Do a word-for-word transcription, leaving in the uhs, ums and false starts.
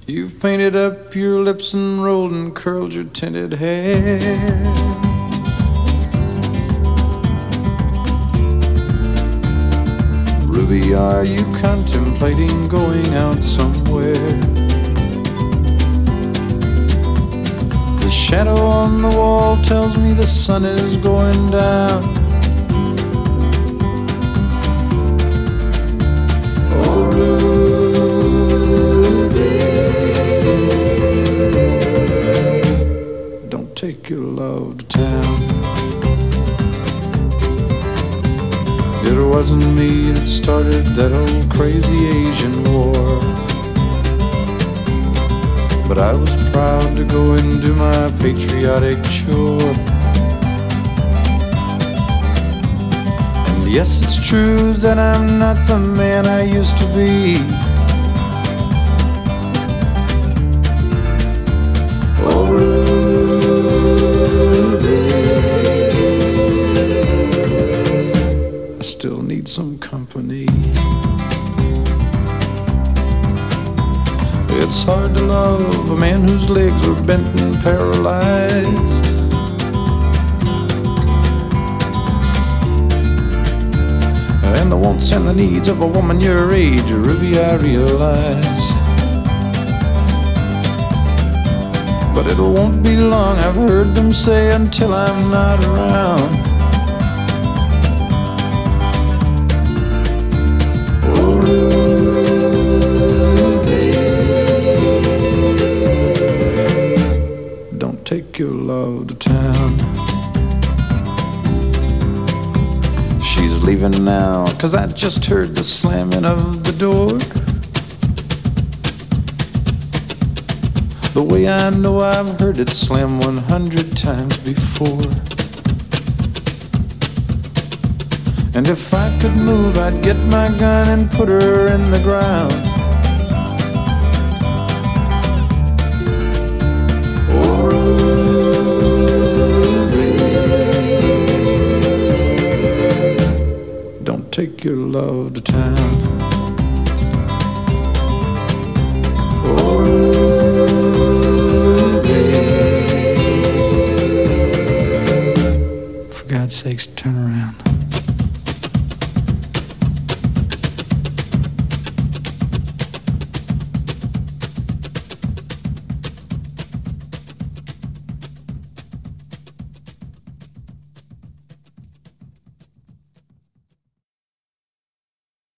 You've painted up your lips and rolled and curled your tinted hair. Ruby, are you contemplating going out somewhere? The shadow on the wall tells me the sun is going down. Oh, Ruby, don't take your love to town. It wasn't me that started that old crazy Asian war, but I was proud to go and do my patriotic chore. And yes, it's true that I'm not the man I used to be. Oh, Ruby, I still need some company. It's hard to love a man whose legs are bent and paralyzed. And the wants and the needs of a woman your age, Ruby, I realize. But it won't be long, I've heard them say, until I'm not around. Oh, Ruby, don't take your love to town. She's leaving now, 'cause I just heard the slamming of the door. The way I know I've heard it slam one hundred times before. And if I could move, I'd get my gun and put her in the ground. Oh, Ruby, don't take your love to town.